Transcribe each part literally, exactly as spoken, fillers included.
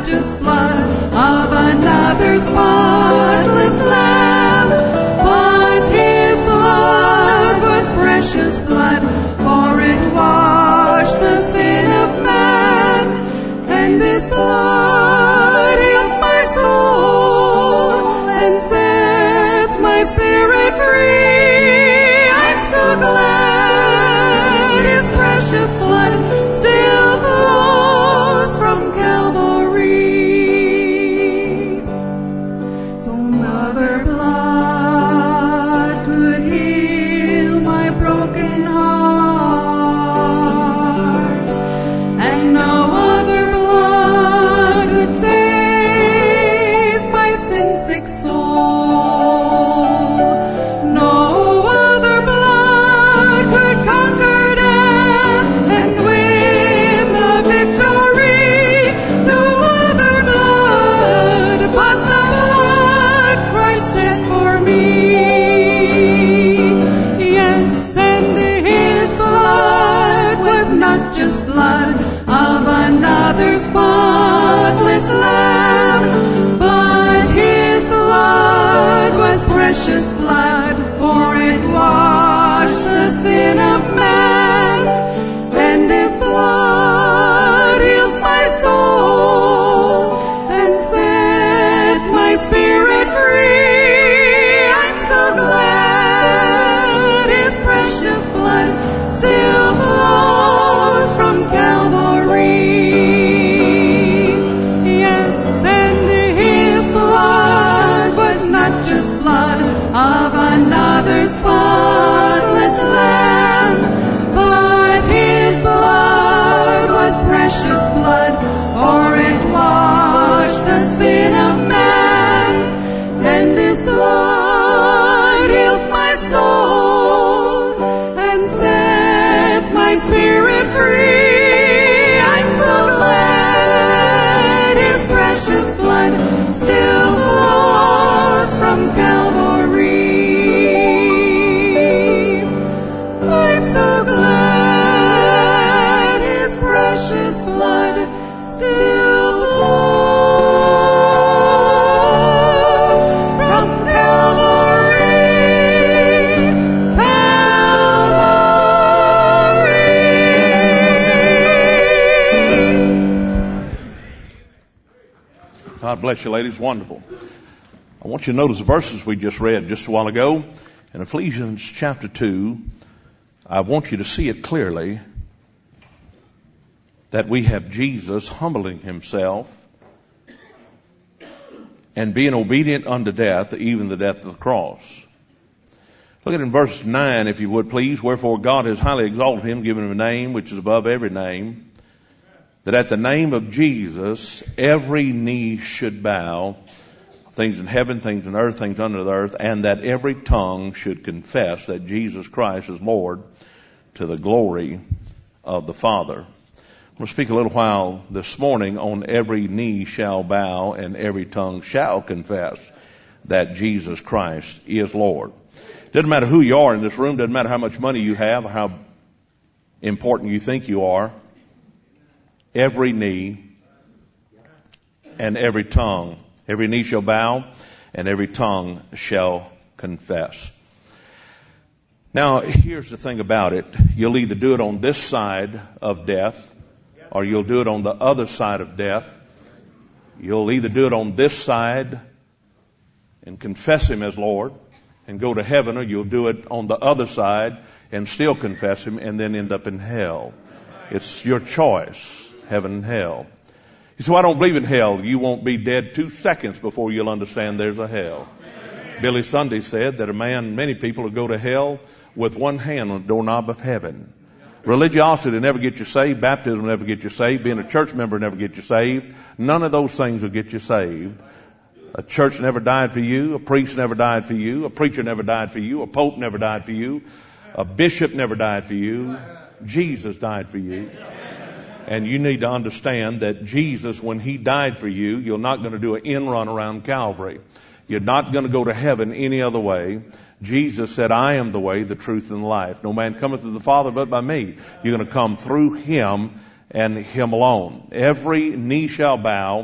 just blood of another spotless lamb, but his blood was precious blood, for it washed the sin of man, and this blood heals my soul and sets my spirit free. I'm so glad his precious blood still flows from Calvary. So no other blood could heal my broken heart, and no other blood could save my sin-sick soul. No other blood could conquer death and win the victory. No other blood but the blood Christ shed for me. Yes, and his blood was not just blood of another spotless lamb, but his blood was precious blood, for it washed the sin of man, and his blood heals my soul and sets my spirit free. I'm so glad his precious blood still flows from Calvary. Yes, and his blood was not just blood of another spotless lamb, but his blood was precious blood, for it washed the sin of man, and his blood heals my soul and sets my spirit free. I'm so glad his precious blood still flows from Calvary. I'm so glad his precious blood still flows from Calvary. Calvary. God bless you, ladies. Wonderful. I want you to notice the verses we just read just a while ago. In Ephesians chapter two, I want you to see it clearly that we have Jesus humbling himself and being obedient unto death, even the death of the cross. Look at it in verse nine, if you would please. Wherefore God has highly exalted him, given him a name which is above every name, that at the name of Jesus every knee should bow, things in heaven, things in earth, things under the earth, and that every tongue should confess that Jesus Christ is Lord, to the glory of the Father. I'm going to speak a little while this morning on every knee shall bow and every tongue shall confess that Jesus Christ is Lord. Doesn't matter who you are in this room, doesn't matter how much money you have or how important you think you are. Every knee and every tongue, every knee shall bow and every tongue shall confess. Now, here's the thing about it. You'll either do it on this side of death or you'll do it on the other side of death. You'll either do it on this side and confess him as Lord and go to heaven, or you'll do it on the other side and still confess him and then end up in hell. It's your choice, heaven and hell. You say, well, I don't believe in hell. You won't be dead two seconds before you'll understand there's a hell. Billy Sunday said that a man, many people will go to hell with one hand on the doorknob of heaven. Religiosity will never get you saved. Baptism will never get you saved. Being a church member will never get you saved. None of those things will get you saved. A church never died for you. A priest never died for you. A preacher never died for you. A pope never died for you. A bishop never died for you. Jesus died for you. And you need to understand that Jesus, when he died for you, you're not going to do an end run around Calvary. You're not going to go to heaven any other way. Jesus said, I am the way, the truth, and the life. No man cometh to the Father but by me. You're going to come through him and him alone. Every knee shall bow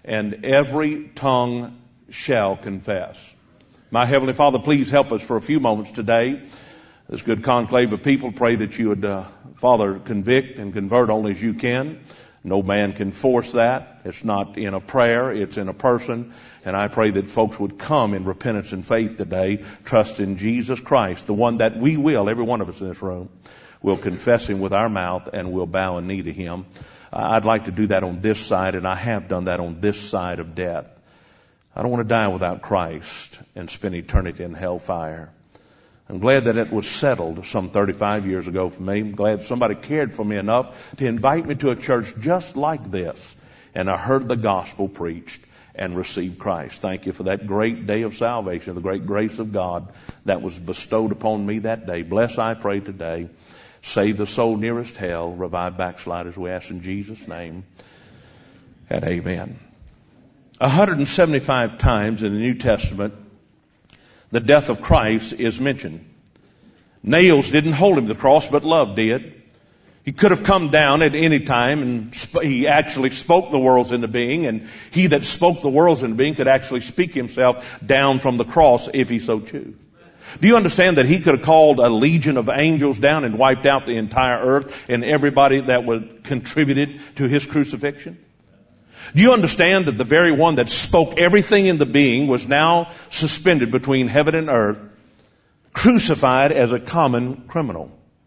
and every tongue shall confess. My Heavenly Father, please help us for a few moments today. This good conclave of people, pray that you would, uh, Father, convict and convert only as you can. No man can force that. It's not in a prayer, it's in a person. And I pray that folks would come in repentance and faith today, trust in Jesus Christ, the one that we will, every one of us in this room, will confess Him with our mouth and will bow a knee to Him. I'd like to do that on this side, and I have done that on this side of death. I don't want to die without Christ and spend eternity in hellfire. I'm glad that it was settled some thirty-five years ago for me. I'm glad somebody cared for me enough to invite me to a church just like this. And I heard the gospel preached and received Christ. Thank you for that great day of salvation, the great grace of God that was bestowed upon me that day. Bless, I pray today. Save the soul nearest hell. Revive backsliders, we ask in Jesus' name. And amen. one hundred seventy-five times in the New Testament, the death of Christ is mentioned. Nails didn't hold Him to the cross, but love did. He could have come down at any time, and sp- He actually spoke the worlds into being, and He that spoke the worlds into being could actually speak Himself down from the cross if He so chose. Do you understand that He could have called a legion of angels down and wiped out the entire earth and everybody that would contributed to His crucifixion? Do you understand that the very one that spoke everything into being was now suspended between heaven and earth, crucified as a common criminal?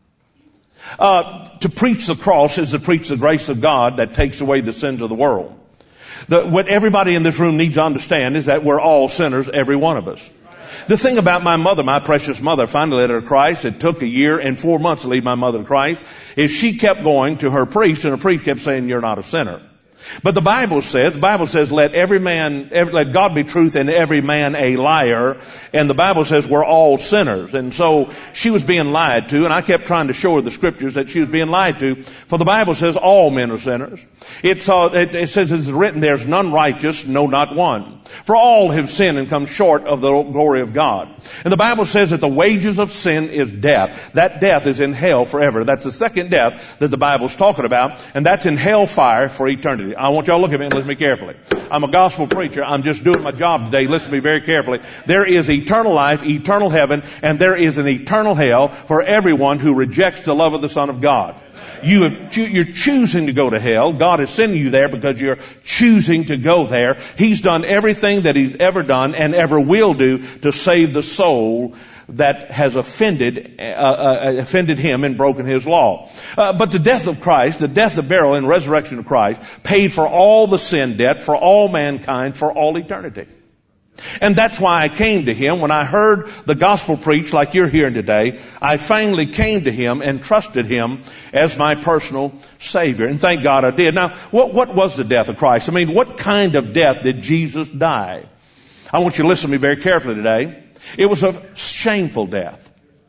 Uh, to preach the cross is to preach the grace of God that takes away the sins of the world. The, what everybody in this room needs to understand is that we're all sinners, every one of us. The thing about my mother, my precious mother, finally led her to Christ. It took a year and four months to lead my mother to Christ. Is she kept going to her priest, and her priest kept saying, "You're not a sinner." But the Bible says, the Bible says, let every man, every, let God be truth and every man a liar. And the Bible says we're all sinners. And so she was being lied to, and I kept trying to show her the scriptures that she was being lied to. For the Bible says all men are sinners. It's, uh, it, it says it's written, there's none righteous, no, not one. For all have sinned and come short of the glory of God. And the Bible says that the wages of sin is death. That death is in hell forever. That's the second death that the Bible's talking about, and that's in hellfire for eternity. I want y'all to look at me and listen to me carefully. I'm a gospel preacher. I'm just doing my job today. Listen to me very carefully. There is eternal life, eternal heaven, and there is an eternal hell for everyone who rejects the love of the Son of God. You have, you're choosing to go to hell. God is sending you there because you're choosing to go there. He's done everything that He's ever done and ever will do to save the soul that has offended uh, uh, offended Him and broken His law. Uh, but the death of Christ, the death, the burial, and resurrection of Christ paid for all the sin debt for all mankind for all eternity. And that's why I came to Him. When I heard the gospel preached like you're hearing today, I finally came to Him and trusted Him as my personal Savior. And thank God I did. Now, what, what was the death of Christ? I mean, what kind of death did Jesus die? I want you to listen to me very carefully today. It was a shameful death.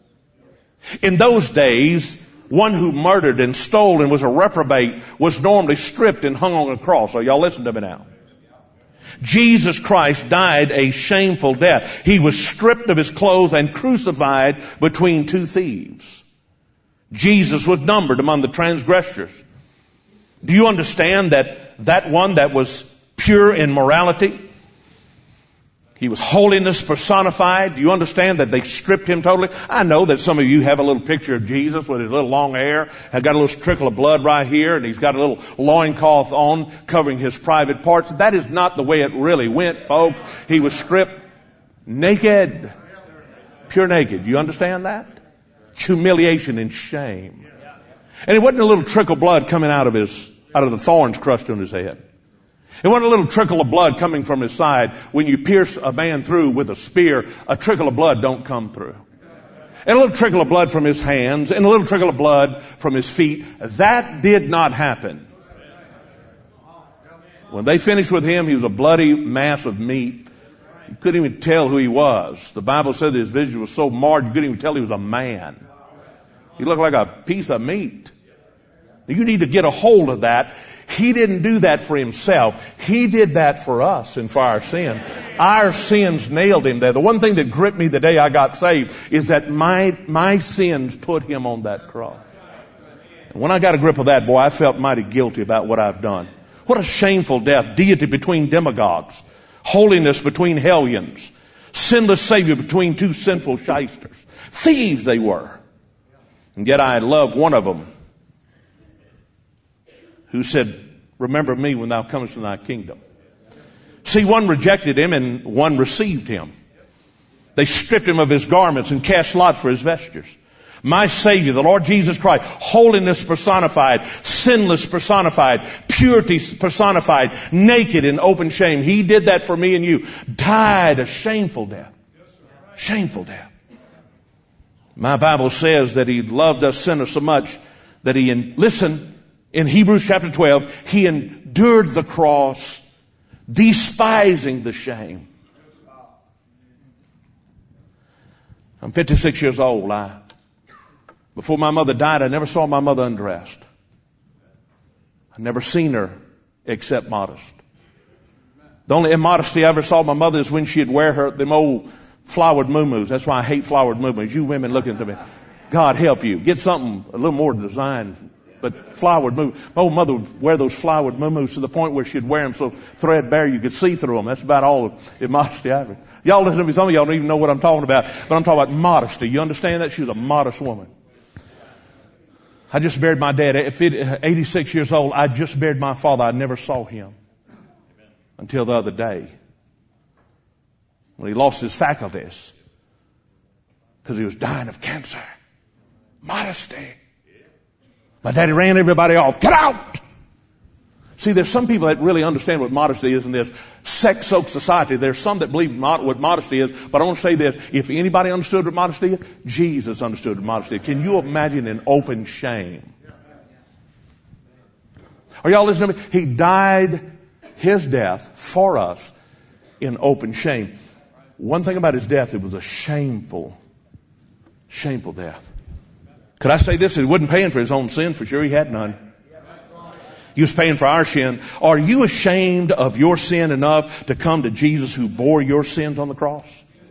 In those days, one who murdered and stole and was a reprobate was normally stripped and hung on a cross. So y'all listen to me now. Jesus Christ died a shameful death. He was stripped of His clothes and crucified between two thieves. Jesus was numbered among the transgressors. Do you understand that that one that was pure in morality, He was holiness personified. Do you understand that they stripped Him totally? I know that some of you have a little picture of Jesus with His little long hair, has got a little trickle of blood right here, and He's got a little loincloth on covering His private parts. That is not the way it really went, folks. He was stripped naked. Pure naked. You understand that? Humiliation and shame. And it wasn't a little trickle of blood coming out of his, out of the thorns crushed on His head. It wasn't a little trickle of blood coming from His side. When you pierce a man through with a spear, a trickle of blood don't come through. And a little trickle of blood from His hands, and a little trickle of blood from His feet. That did not happen. When they finished with Him, He was a bloody mass of meat. You couldn't even tell who He was. The Bible said that His vision was so marred, you couldn't even tell He was a man. He looked like a piece of meat. You need to get a hold of that. He didn't do that for Himself. He did that for us and for our sin. Our sins nailed Him there. The one thing that gripped me the day I got saved is that my, my sins put Him on that cross. And when I got a grip of that, boy, I felt mighty guilty about what I've done. What a shameful death. Deity between demagogues. Holiness between hellions. Sinless Savior between two sinful shysters. Thieves they were. And yet I love one of them who said, remember me when thou comest in thy kingdom. See, one rejected him and one received him. They stripped him of his garments and cast lots for his vestures. My Savior, the Lord Jesus Christ, holiness personified, sinless personified, purity personified, naked in open shame. He did that for me and you. Died a shameful death. Shameful death. My Bible says that He loved us sinners so much that He, in, listen, in Hebrews chapter twelve, He endured the cross, despising the shame. I'm fifty-six years old. I, before my mother died, I never saw my mother undressed. I never seen her except modest. The only immodesty I ever saw my mother is when she'd wear her, them old flowered muumuus. That's why I hate flowered muumuus. You women looking to me. God help you. Get something a little more designed. But flowered muumuus. My old mother would wear those flowered muumuus to the point where she'd wear them so threadbare you could see through them. That's about all the immodesty I ever. Y'all listen to me. Some of y'all don't even know what I'm talking about. But I'm talking about modesty. You understand that? She was a modest woman. I just buried my dad at eighty-six years old. I just buried my father. I never saw him until the other day when he lost his faculties because he was dying of cancer. Modesty. My daddy ran everybody off. Get out! See, there's some people that really understand what modesty is in this sex-soaked society. There's some that believe mod- what modesty is. But I want to say this. If anybody understood what modesty is, Jesus understood what modesty is. Can you imagine an open shame? Are y'all listening to me? He died His death for us in open shame. One thing about His death, it was a shameful, shameful death. Could I say this? He wasn't paying for His own sin. For sure He had none. He was paying for our sin. Are you ashamed of your sin enough to come to Jesus who bore your sins on the cross?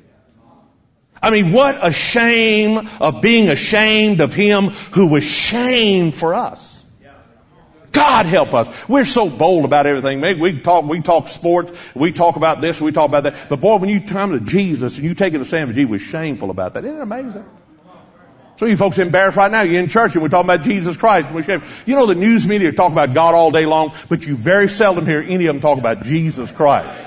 I mean, what a shame of being ashamed of Him who was shamed for us. God help us. We're so bold about everything. Maybe we talk, we talk sports, we talk about this, we talk about that. But boy, when you come to Jesus and you take it to stand for Jesus, we're shameful about that. Isn't it amazing? Some of you folks are embarrassed right now. You're in church and we're talking about Jesus Christ. You know the news media talk about God all day long, but you very seldom hear any of them talk about Jesus Christ.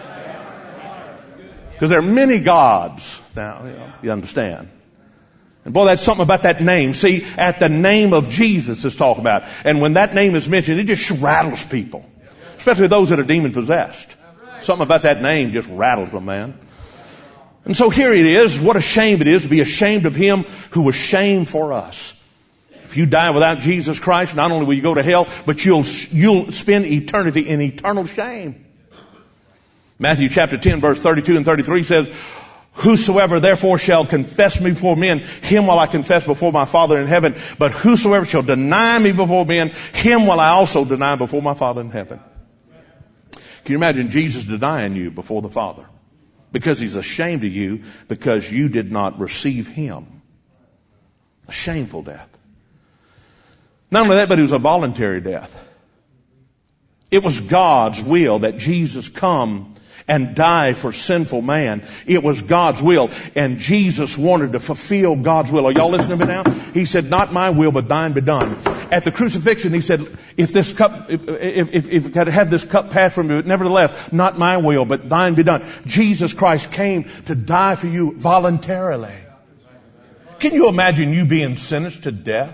Because there are many gods. Now, you know, you understand. And boy, that's something about that name. See, at the name of Jesus is talked about. And when that name is mentioned, it just rattles people. Especially those that are demon possessed. Something about that name just rattles them, man. And so here it is. What a shame it is to be ashamed of Him who was shamed for us. If you die without Jesus Christ, not only will you go to hell, but you'll, you'll spend eternity in eternal shame. Matthew chapter ten verse thirty-two and thirty-three says, whosoever therefore shall confess me before men, him will I confess before my Father in heaven. But whosoever shall deny me before men, him will I also deny before my Father in heaven. Can you imagine Jesus denying you before the Father? Because He's ashamed of you because you did not receive Him. A shameful death. Not only that, but it was a voluntary death. It was God's will that Jesus come and die for sinful man. It was God's will. And Jesus wanted to fulfill God's will. Are y'all listening to me now? He said, not my will, but thine be done. At the crucifixion, He said, if this cup, if, if, if I could have this cup passed from me, nevertheless, not my will, but thine be done. Jesus Christ came to die for you voluntarily. Can you imagine you being sentenced to death?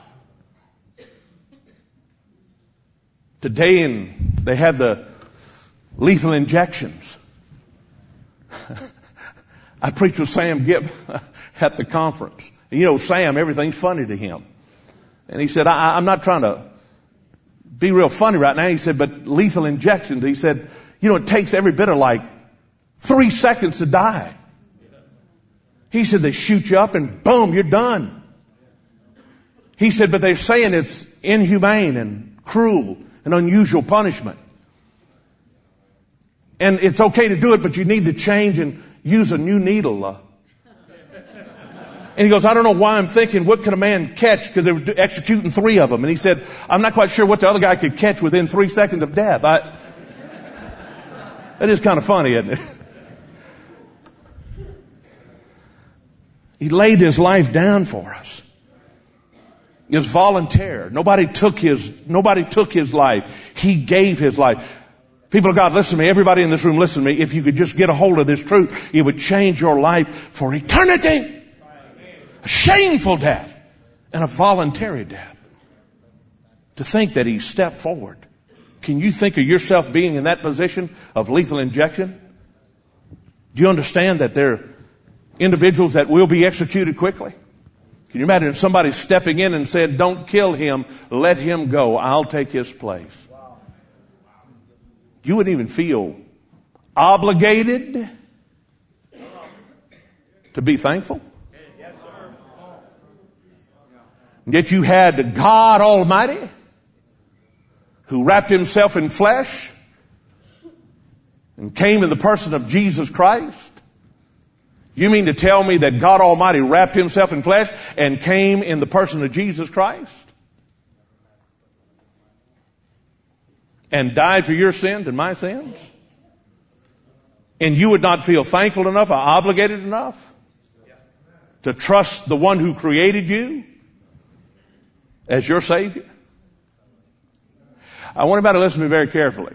Today, in, they have the lethal injections. I preached with Sam Gibb at the conference. And you know, Sam, everything's funny to him. And he said, I, I'm not trying to be real funny right now. He said, but lethal injections, he said, you know, it takes every bit of like three seconds to die. He said, they shoot you up and boom, you're done. He said, but they're saying it's inhumane and cruel and unusual punishment. And it's okay to do it, but you need to change and use a new needle. Uh. And he goes, I don't know why I'm thinking, what could a man catch? Because they were executing three of them. And he said, I'm not quite sure what the other guy could catch within three seconds of death. I, that is kind of funny, isn't it? He laid his life down for us. It was voluntary. Nobody took his, nobody took his life. He gave his life. People of God, listen to me. Everybody in this room, listen to me. If you could just get a hold of this truth, it would change your life for eternity. A shameful death and a voluntary death. To think that he stepped forward. Can you think of yourself being in that position of lethal injection? Do you understand that there are individuals that will be executed quickly? Can you imagine if somebody stepping in and said, don't kill him, let him go, I'll take his place. You wouldn't even feel obligated to be thankful. And yet you had God Almighty who wrapped himself in flesh and came in the person of Jesus Christ. You mean to tell me that God Almighty wrapped himself in flesh and came in the person of Jesus Christ? And died for your sins and my sins? And you would not feel thankful enough or obligated enough to trust the one who created you as your Savior? I want everybody to listen to me very carefully.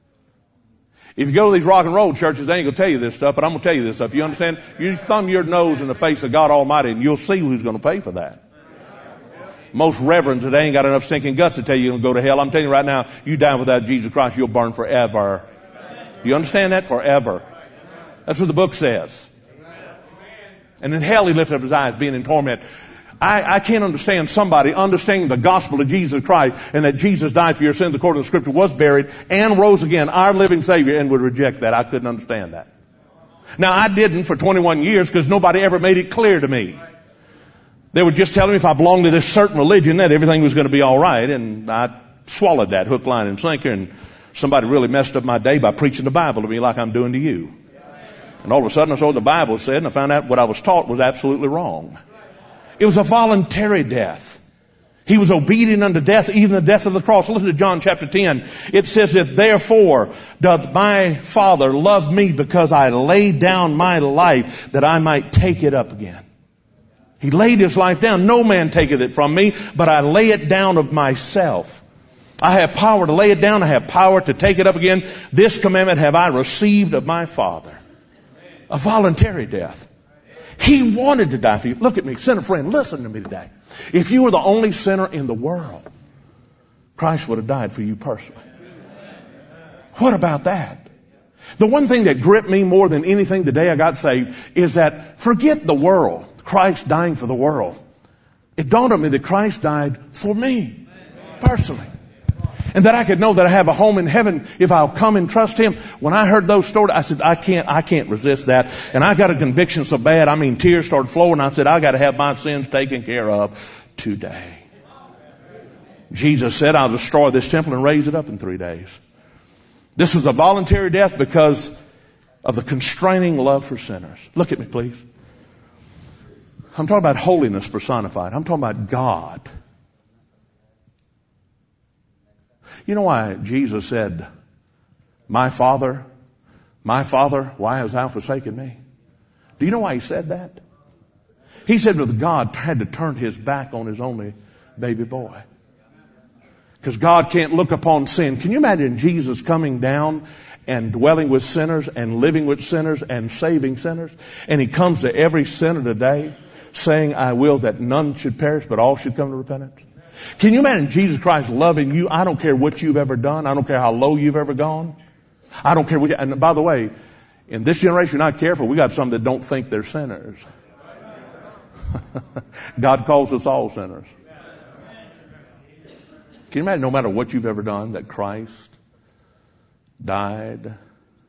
If you go to these rock and roll churches, they ain't going to tell you this stuff, but I'm going to tell you this stuff. You understand? You thumb your nose in the face of God Almighty and you'll see who's going to pay for that. Most reverends today ain't got enough stinking guts to tell you you're going to go to hell. I'm telling you right now, you die without Jesus Christ, you'll burn forever. You understand that? Forever. That's what the book says. And in hell he lifted up his eyes, being in torment. I, I can't understand somebody understanding the gospel of Jesus Christ and that Jesus died for your sins according to the scripture, was buried, and rose again, our living Savior, and would reject that. I couldn't understand that. Now, I didn't for twenty-one years because nobody ever made it clear to me. They were just telling me if I belonged to this certain religion that everything was going to be all right, and I swallowed that hook, line, and sinker, and somebody really messed up my day by preaching the Bible to me like I'm doing to you. And all of a sudden I saw what the Bible said, and I found out what I was taught was absolutely wrong. It was a voluntary death. He was obedient unto death, even the death of the cross. Listen to John chapter ten. It says, if therefore doth my Father love me because I laid down my life that I might take it up again. He laid his life down. No man taketh it from me, but I lay it down of myself. I have power to lay it down. I have power to take it up again. This commandment have I received of my Father. A voluntary death. He wanted to die for you. Look at me, sinner friend, listen to me today. If you were the only sinner in the world, Christ would have died for you personally. What about that? The one thing that gripped me more than anything the day I got saved is that forget the world, Christ dying for the world. It dawned on me that Christ died for me personally. And that I could know that I have a home in heaven if I'll come and trust him. When I heard those stories, I said, I can't, I can't resist that. And I got a conviction so bad, I mean, tears started flowing. I said, I got to have my sins taken care of today. Jesus said, I'll destroy this temple and raise it up in three days. This was a voluntary death because of the constraining love for sinners. Look at me, please. I'm talking about holiness personified. I'm talking about God. You know why Jesus said, my Father, my Father, why hast thou forsaken me? Do you know why he said that? He said that God had to turn his back on his only baby boy. Because God can't look upon sin. Can you imagine Jesus coming down and dwelling with sinners and living with sinners and saving sinners? And he comes to every sinner today saying, I will that none should perish but all should come to repentance. Can you imagine Jesus Christ loving you? I don't care what you've ever done. I don't care how low you've ever gone. I don't care what you, and by the way, in this generation, you're not careful. We got some that don't think they're sinners. God calls us all sinners. Can you imagine no matter what you've ever done that Christ died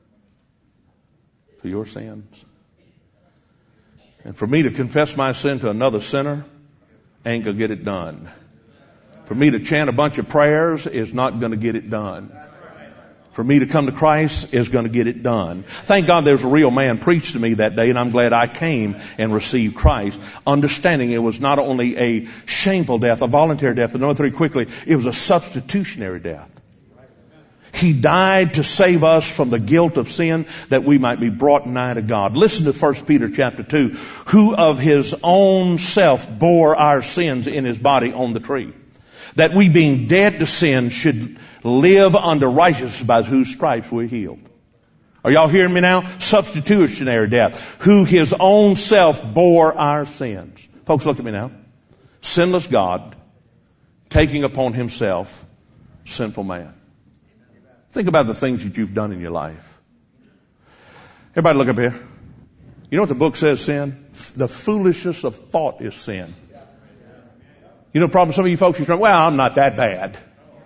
for your sins? And for me to confess my sin to another sinner ain't gonna get it done. For me to chant a bunch of prayers is not going to get it done. For me to come to Christ is going to get it done. Thank God there's a real man preached to me that day, and I'm glad I came and received Christ, understanding it was not only a shameful death, a voluntary death, but number three, quickly, it was a substitutionary death. He died to save us from the guilt of sin that we might be brought nigh to God. Listen to First Peter chapter two. Who of his own self bore our sins in his body on the tree, that we being dead to sin should live unto righteousness, by whose stripes we're healed. Are y'all hearing me now? Substitutionary death. Who his own self bore our sins. Folks, look at me now. Sinless God taking upon himself sinful man. Think about the things that you've done in your life. Everybody look up here. You know what the book says sin? The foolishness of thought is sin. You know the problem? Some of you folks, you're saying, well, I'm not that bad.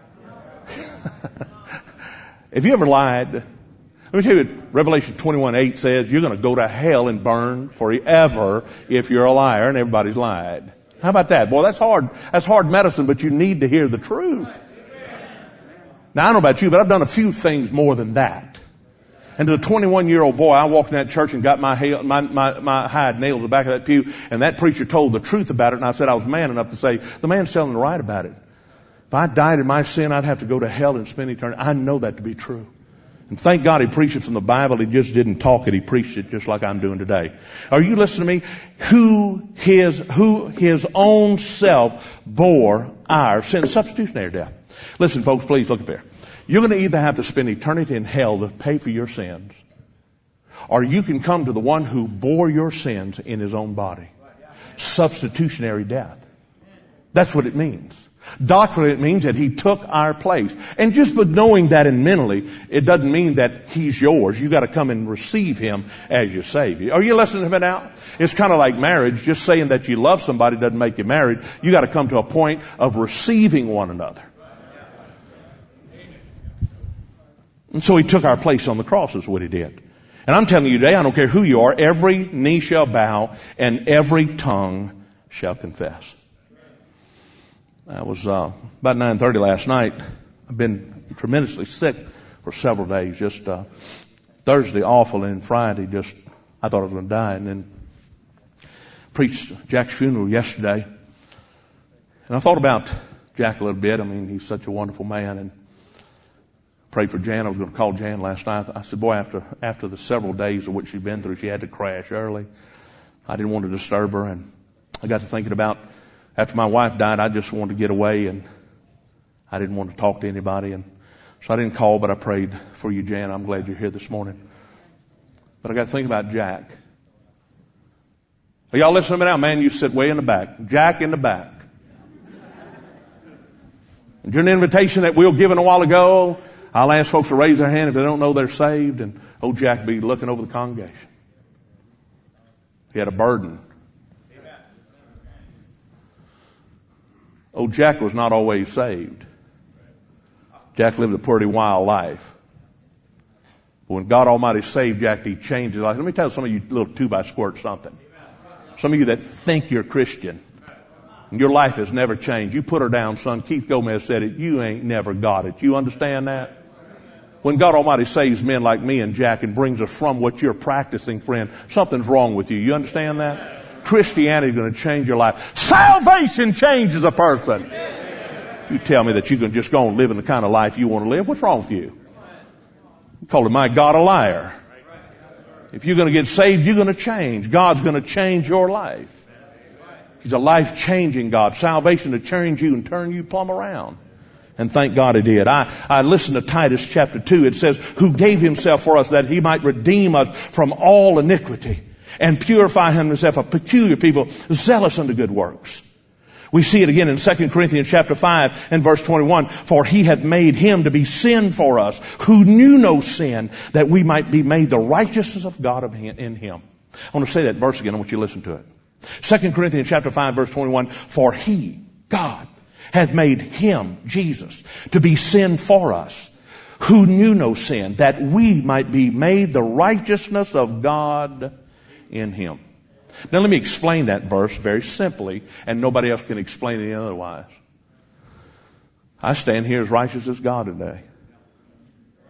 If you ever lied, let me tell you what Revelation twenty-one eight says. You're going to go to hell and burn forever if you're a liar, and everybody's lied. How about that? Boy, that's hard. That's hard medicine, but you need to hear the truth. Now, I don't know about you, but I've done a few things more than that. And to the twenty-one-year-old boy, I walked in that church and got my, my, my, my hide nailed to the back of that pew, and that preacher told the truth about it, and I said I was man enough to say, the man's telling the right about it. If I died in my sin, I'd have to go to hell and spend eternity. I know that to be true. And thank God he preached it from the Bible. He just didn't talk it. He preached it just like I'm doing today. Are you listening to me? Who his, who his own self bore our sin. Substitutionary death. Listen, folks, please look up here. You're going to either have to spend eternity in hell to pay for your sins, or you can come to the one who bore your sins in his own body. Substitutionary death. That's what it means. Doctrinally, it means that he took our place. And just with knowing that and mentally, it doesn't mean that he's yours. You got to come and receive him as your Savior. Are you listening to me now? It's kind of like marriage. Just saying that you love somebody doesn't make you married. You got to come to a point of receiving one another. And so he took our place on the cross is what he did. And I'm telling you today, I don't care who you are, every knee shall bow and every tongue shall confess. I was uh, about nine thirty last night. I've been tremendously sick for several days. Just uh, Thursday awful, and Friday just I thought I was going to die. And then preached Jack's funeral yesterday, and I thought about Jack a little bit. I mean, he's such a wonderful man, and prayed for Jan. I was going to call Jan last night. I said, boy, after after the several days of what she'd been through, she had to crash early. I didn't want to disturb her, and I got to thinking about. After my wife died, I just wanted to get away, and I didn't want to talk to anybody. And so I didn't call, but I prayed for you, Jan. I'm glad you're here this morning. But I got to think about Jack. Are y'all listening to me now? Man, you sit way in the back. Jack in the back. And during the invitation that we were given a while ago, I'll ask folks to raise their hand if they don't know they're saved, and old Jack be looking over the congregation. He had a burden. Old Jack was not always saved. Jack lived a pretty wild life. But when God Almighty saved Jack, he changed his life. Let me tell some of you little two-by-squirt something. Some of you that think you're Christian, and your life has never changed. You put her down, son. Keith Gomez said it. You ain't never got it. You understand that? When God Almighty saves men like me and Jack and brings us from what you're practicing, friend, something's wrong with you. You understand that? Christianity is going to change your life. Salvation changes a person. If you tell me that you can just go and live in the kind of life you want to live, what's wrong with you? You call my God a liar. If you're going to get saved, you're going to change. God's going to change your life. He's a life-changing God. Salvation to change you and turn you plumb around. And thank God he did. I, I listened to Titus chapter two. It says, who gave himself for us that he might redeem us from all iniquity and purify himself a peculiar people, zealous unto good works. We see it again in Second Corinthians chapter five and verse twenty-one. For he hath made him to be sin for us, who knew no sin, that we might be made the righteousness of God in him. I want to say that verse again. I want you to listen to it. Second Corinthians chapter five verse twenty-one. For he, God, hath made him, Jesus, to be sin for us, who knew no sin, that we might be made the righteousness of God in him. Now let me explain that verse very simply, and nobody else can explain it otherwise. I stand here as righteous as God today.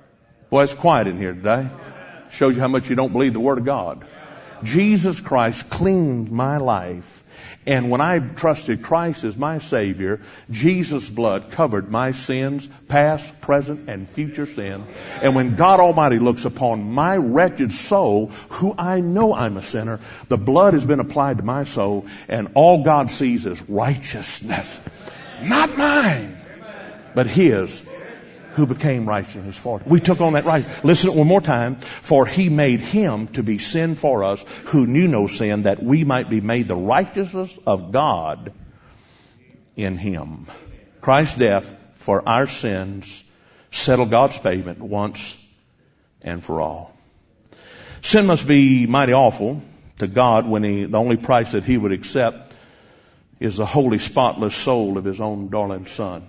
Boy, it's quiet in here today. Shows you how much you don't believe the Word of God. Jesus Christ cleaned my life. And when I trusted Christ as my Savior, Jesus' blood covered my sins, past, present, and future sin. And when God Almighty looks upon my wretched soul, who I know I'm a sinner, the blood has been applied to my soul, and all God sees is righteousness. Not mine, but His, who became righteousness for it. We took on that right. Listen one more time. For He made Him to be sin for us who knew no sin, that we might be made the righteousness of God in Him. Christ's death for our sins settled God's payment once and for all. Sin must be mighty awful to God when he, the only price that He would accept is the holy, spotless soul of His own darling Son.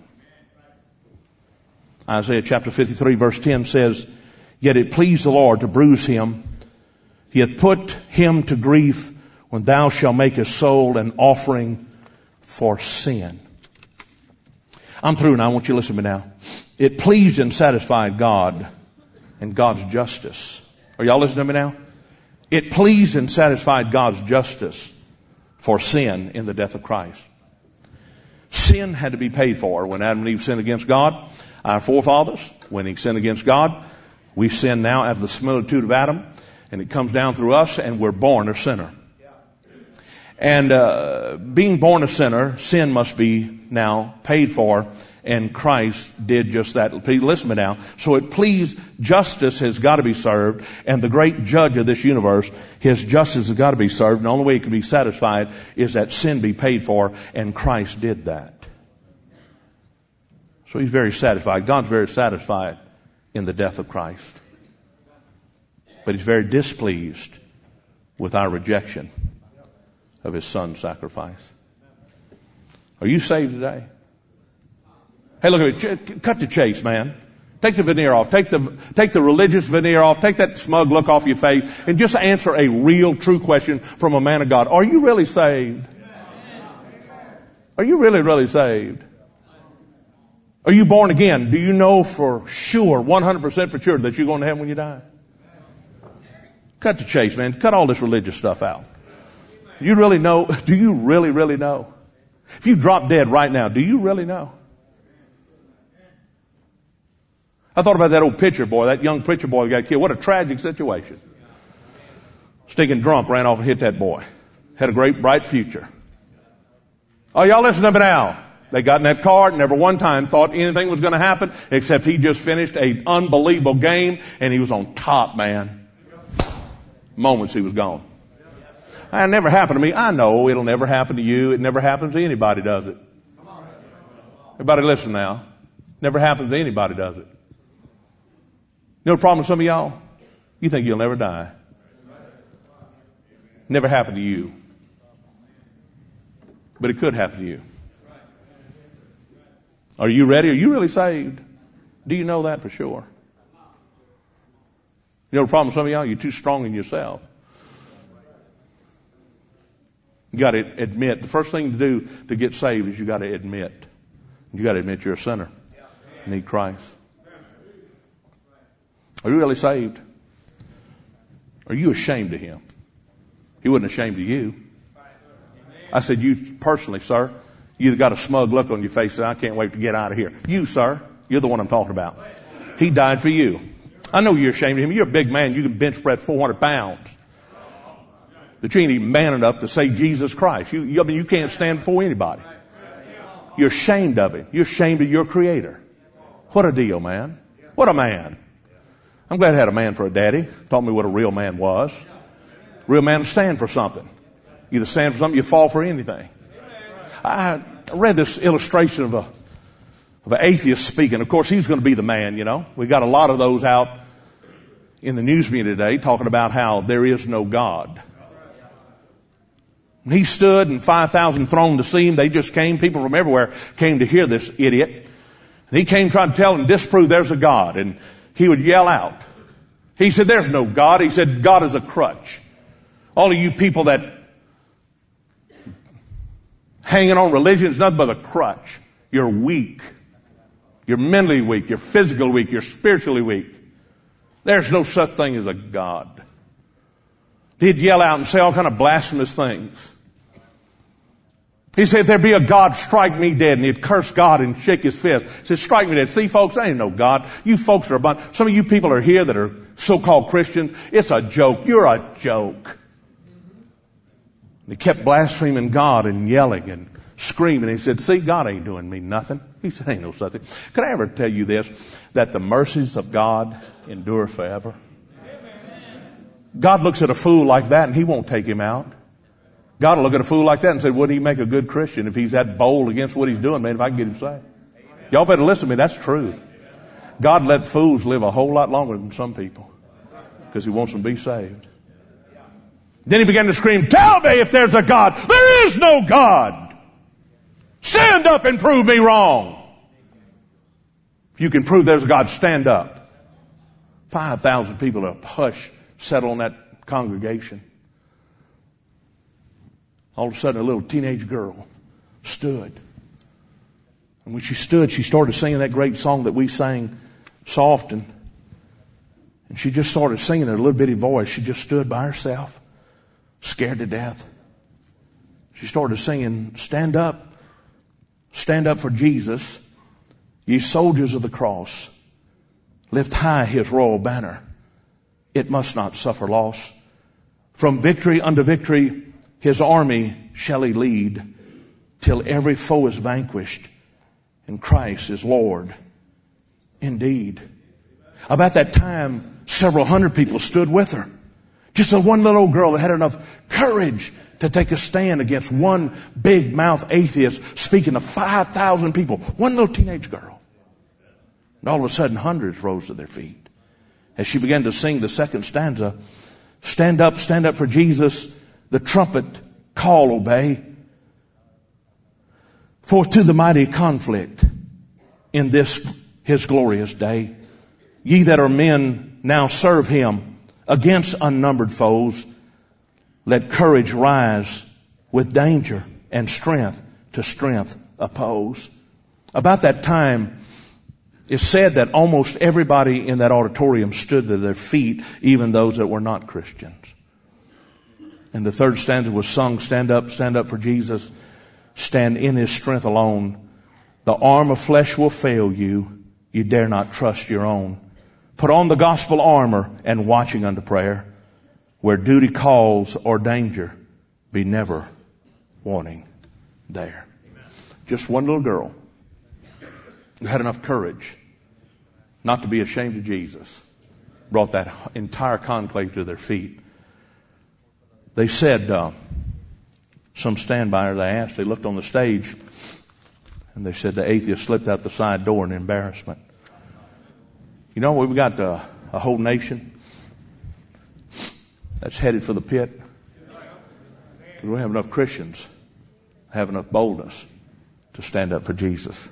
Isaiah chapter fifty-three verse ten says, Yet it pleased the Lord to bruise Him. He hath put Him to grief when thou shalt make His soul an offering for sin. I'm through now. I want you to listen to me now. It pleased and satisfied God and God's justice. Are y'all listening to me now? It pleased and satisfied God's justice for sin in the death of Christ. Sin had to be paid for when Adam and Eve sinned against God. Our forefathers, when he sinned against God, we sin now after the similitude of Adam, and it comes down through us, and we're born a sinner. And uh, being born a sinner, sin must be now paid for, and Christ did just that. Please listen to me now. So it pleased, justice has got to be served, and the great judge of this universe, His justice has got to be served, and the only way it can be satisfied is that sin be paid for, and Christ did that. So He's very satisfied. God's very satisfied in the death of Christ. But He's very displeased with our rejection of His Son's sacrifice. Are you saved today? Hey, look at me. Cut the chase, man. Take the veneer off. Take the, take the religious veneer off. Take that smug look off your face and just answer a real, true question from a man of God. Are you really saved? Are you really, really saved? Are you born again? Do you know for sure, one hundred percent for sure, that you're going to heaven when you die? Cut the chase, man. Cut all this religious stuff out. Do you really know? Do you really, really know? If you drop dead right now, do you really know? I thought about that old preacher boy, that young preacher boy that got killed. What a tragic situation. Stinking drunk, ran off and hit that boy. Had a great, bright future. Oh, y'all listen to me now. They got in that car, never one time thought anything was going to happen, except he just finished an unbelievable game, and he was on top, man. Moments he was gone. That never happened to me. I know it'll never happen to you. It never happens to anybody, does it? Everybody listen now. Never happens to anybody, does it? You know the problem with some of y'all? You think you'll never die. Never happened to you. But it could happen to you. Are you ready? Are you really saved? Do you know that for sure? You know the problem with some of y'all? You're too strong in yourself. You got to admit. The first thing to do to get saved is you got to admit. You got to admit you're a sinner. You need Christ. Are you really saved? Are you ashamed of Him? He wasn't ashamed of you. I said, you personally, sir. You got a smug look on your face and I can't wait to get out of here. You, sir, you're the one I'm talking about. He died for you. I know you're ashamed of Him. You're a big man. You can bench press four hundred pounds. But you ain't even man enough to say Jesus Christ. You, you, I mean, you can't stand before anybody. You're ashamed of Him. You're ashamed of your Creator. What a deal, man. What a man. I'm glad I had a man for a daddy. Taught me what a real man was. Real man will stand for something. You either stand for something, you fall for anything. I read this illustration of a of an atheist speaking. Of course, he's going to be the man, you know. We got a lot of those out in the news media today talking about how there is no God. He stood and five thousand thronged to see him. They just came. People from everywhere came to hear this idiot. And he came trying to tell and disprove there's a God. And he would yell out. He said, there's no God. He said, God is a crutch. All of you people that hanging on religion is nothing but a crutch. You're weak. You're mentally weak. You're physically weak. You're spiritually weak. There's no such thing as a God. He'd yell out and say all kind of blasphemous things. He said, if there be a God, strike me dead. And he'd curse God and shake his fist. He said, strike me dead. See, folks, I ain't no God. You folks are a bunch. Some of you people are here that are so-called Christian. It's a joke. You're a joke. And he kept blaspheming God and yelling and screaming. He said, see, God ain't doing me nothing. He said, ain't no such thing. Could I ever tell you this? That the mercies of God endure forever. God looks at a fool like that and he won't take him out. God will look at a fool like that and say, wouldn't he make a good Christian if he's that bold against what he's doing, man, if I can get him saved? Y'all better listen to me. That's truth. God let fools live a whole lot longer than some people because he wants them to be saved. Then he began to scream, tell me if there's a God. There is no God. Stand up and prove me wrong. If you can prove there's a God, stand up. Five thousand people, a hush settled on that congregation. All of a sudden, a little teenage girl stood. And when she stood, she started singing that great song that we sang so often. And she just started singing in a little bitty voice. She just stood by herself, scared to death. She started singing, stand up, stand up for Jesus, ye soldiers of the cross. Lift high his royal banner. It must not suffer loss. From victory unto victory, his army shall he lead, till every foe is vanquished, and Christ is Lord indeed. About that time, several hundred people stood with her. Just a one little girl that had enough courage to take a stand against one big mouth atheist speaking to five thousand people. One little teenage girl. And all of a sudden, hundreds rose to their feet. As she began to sing the second stanza, stand up, stand up for Jesus, the trumpet call obey. Forth to the mighty conflict in this his glorious day. Ye that are men now serve him against unnumbered foes. Let courage rise with danger and strength to strength oppose. About that time, it's said that almost everybody in that auditorium stood to their feet, even those that were not Christians. And the third stanza was sung, stand up, stand up for Jesus, stand in his strength alone. The arm of flesh will fail you, you dare not trust your own. Put on the gospel armor and watching unto prayer. Where duty calls or danger, be never wanting there. Just one little girl who had enough courage not to be ashamed of Jesus brought that entire conclave to their feet. They said, uh, some standby, they asked, they looked on the stage, and they said the atheist slipped out the side door in embarrassment. You know, we've got uh, a whole nation that's headed for the pit. We don't have enough Christians have enough boldness to stand up for Jesus.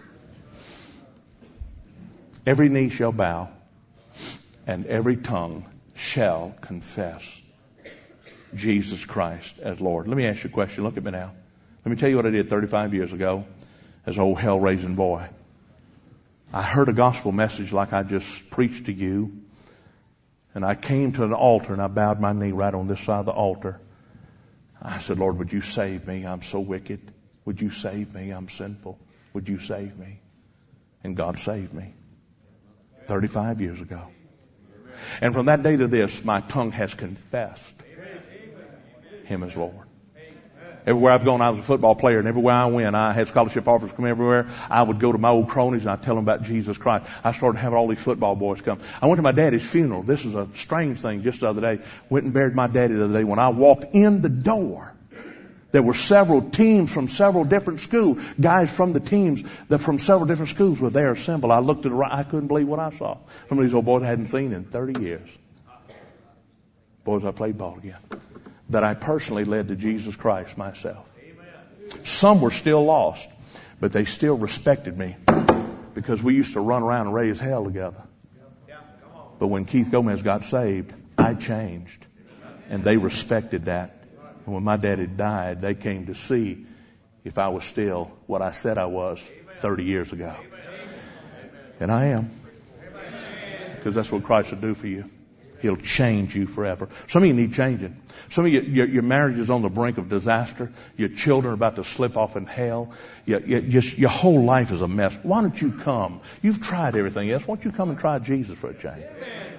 Every knee shall bow and every tongue shall confess Jesus Christ as Lord. Let me ask you a question. Look at me now. Let me tell you what I did thirty-five years ago as an old hell-raising boy. I heard a gospel message like I just preached to you. And I came to an altar and I bowed my knee right on this side of the altar. I said, Lord, would you save me? I'm so wicked. Would you save me? I'm sinful. Would you save me? And God saved me. thirty-five years ago. And from that day to this, my tongue has confessed him as Lord. Everywhere I've gone, I was a football player, and everywhere I went, I had scholarship offers come everywhere. I would go to my old cronies and I'd tell them about Jesus Christ. I started having all these football boys come. I went to my daddy's funeral. This is a strange thing just the other day. Went and buried my daddy the other day. When I walked in the door, there were several teams from several different schools. Guys from the teams that from several different schools were there assembled. I looked at the right. I couldn't believe what I saw. Some of these old boys I hadn't seen in thirty years. Boys, I played ball again. That I personally led to Jesus Christ myself. Some were still lost, but they still respected me because we used to run around and raise hell together. But when Keith Gomez got saved, I changed, and they respected that. And when my daddy died, they came to see if I was still what I said I was thirty years ago. And I am, because that's what Christ will do for you. He'll change you forever. Some of you need changing. Some of you, your, your marriage is on the brink of disaster. Your children are about to slip off in hell. You, you, just, your whole life is a mess. Why don't you come? You've tried everything else. Why don't you come and try Jesus for a change?